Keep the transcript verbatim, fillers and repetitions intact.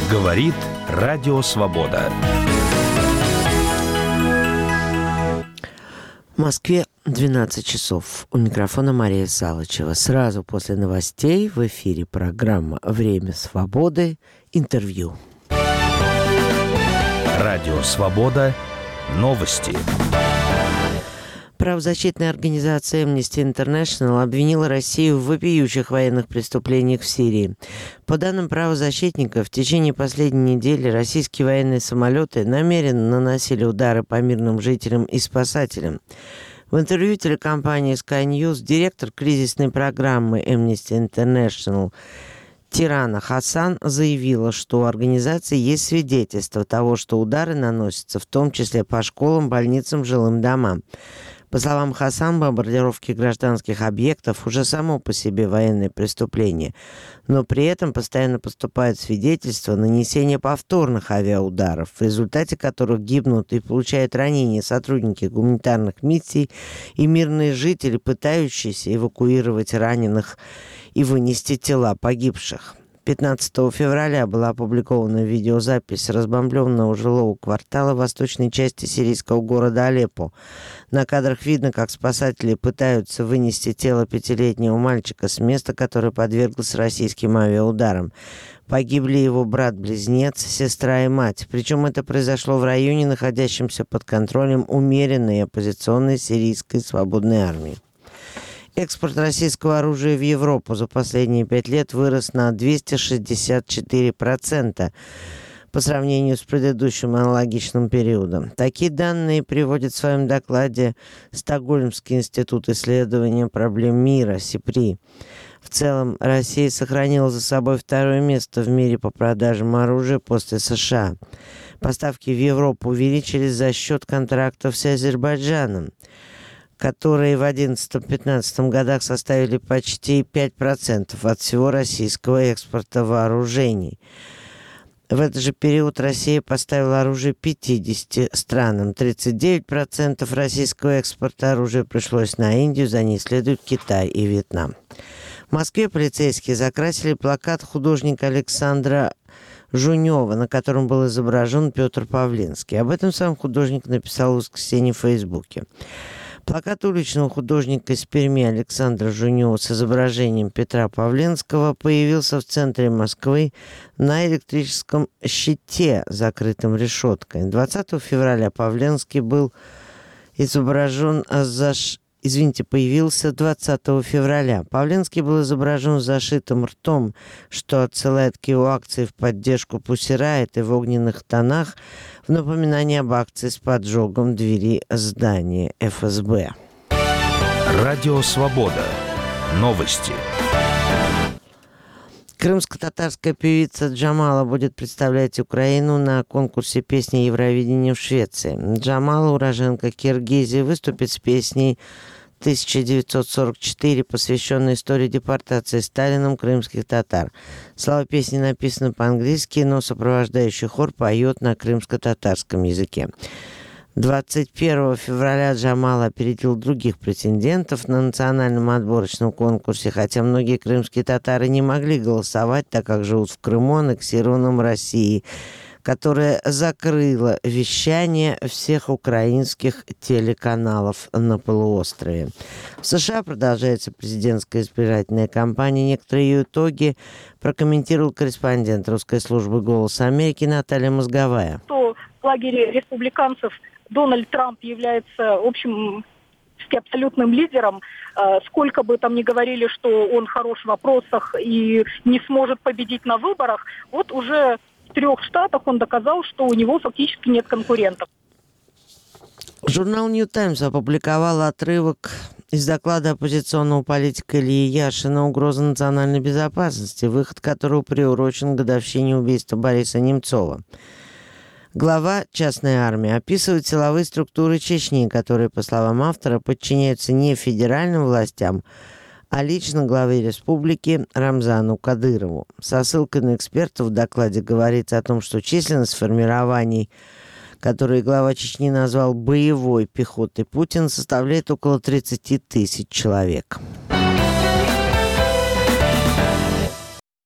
Говорит Радио Свобода. В Москве двенадцать часов. У микрофона Мария Салычева. Сразу после новостей в эфире программа «Время свободы». Интервью. Радио Свобода. Новости. Правозащитная организация Amnesty International обвинила Россию в вопиющих военных преступлениях в Сирии. По данным правозащитников, в течение последней недели российские военные самолеты намеренно наносили удары по мирным жителям и спасателям. В интервью телекомпании Sky News директор кризисной программы Amnesty International Тирана Хасан заявила, что у организации есть свидетельство того, что удары наносятся в том числе по школам, больницам, жилым домам. По словам Хасан, бомбардировки гражданских объектов уже само по себе военное преступление, но при этом постоянно поступают свидетельства нанесения повторных авиаударов, в результате которых гибнут и получают ранения сотрудники гуманитарных миссий и мирные жители, пытающиеся эвакуировать раненых и вынести тела погибших. пятнадцатого февраля была опубликована видеозапись разбомбленного жилого квартала в восточной части сирийского города Алеппо. На кадрах видно, как спасатели пытаются вынести тело пятилетнего мальчика с места, которое подверглось российским авиаударам. Погибли его брат-близнец, сестра и мать. Причем это произошло в районе, находящемся под контролем умеренной оппозиционной сирийской свободной армии. Экспорт российского оружия в Европу за последние пять лет вырос на двести шестьдесят четыре процента по сравнению с предыдущим аналогичным периодом. Такие данные приводит в своем докладе Стокгольмский институт исследования проблем мира СИПРИ. В целом, Россия сохранила за собой второе место в мире по продажам оружия после США. Поставки в Европу увеличились за счет контрактов с Азербайджаном, которые в одиннадцатом-пятнадцатом годах составили почти пять процентов от всего российского экспорта вооружений. В этот же период Россия поставила оружие пятидесяти странам. тридцать девять процентов российского экспорта оружия пришлось на Индию, за ней следуют Китай и Вьетнам. В Москве полицейские закрасили плакат художника Александра Жунева, на котором был изображен Петр Павленский. Об этом сам художник написал в воскресенье в Фейсбуке. Плакат уличного художника из Перми Александра Жунева с изображением Петра Павленского появился в центре Москвы на электрическом щите, закрытым решеткой. двадцатого февраля Павленский был изображен за... Извините, появился двадцатого февраля. Павленский был изображен с зашитым ртом, что отсылает к его акции в поддержку Пусси Райт и в огненных тонах в напоминание об акции с поджогом двери здания эф эс бэ. Радио Свобода. Новости. Крымско-татарская певица Джамала будет представлять Украину на конкурсе песни Евровидения в Швеции. Джамала, уроженка Киргизии, выступит с песней тысяча девятьсот сорок четыре, посвященной истории депортации Сталином крымских татар. Слова песни написаны по-английски, но сопровождающий хор поет на крымско-татарском языке. двадцать первого февраля Джамал опередил других претендентов на национальном отборочном конкурсе, хотя многие крымские татары не могли голосовать, так как живут в Крыму, аннексированном России, которая закрыла вещание всех украинских телеканалов на полуострове. В США продолжается президентская избирательная кампания. Некоторые ее итоги прокомментировал корреспондент русской службы «Голос Америки» Наталья Мозговая. В лагере республиканцев Дональд Трамп является, в общем, абсолютным лидером. Сколько бы там ни говорили, что он хорош в вопросах и не сможет победить на выборах, вот уже в трех штатах он доказал, что у него фактически нет конкурентов. Журнал «Нью Таймс» опубликовал отрывок из доклада оппозиционного политика Ильи Яшина «Угроза национальной безопасности», выход которого приурочен к годовщине убийства Бориса Немцова. Глава частной армии описывает силовые структуры Чечни, которые, по словам автора, подчиняются не федеральным властям, а лично главе республики Рамзану Кадырову. Со ссылкой на экспертов в докладе говорится о том, что численность формирований, которые глава Чечни назвал боевой пехотой Путина, составляет около тридцать тысяч человек.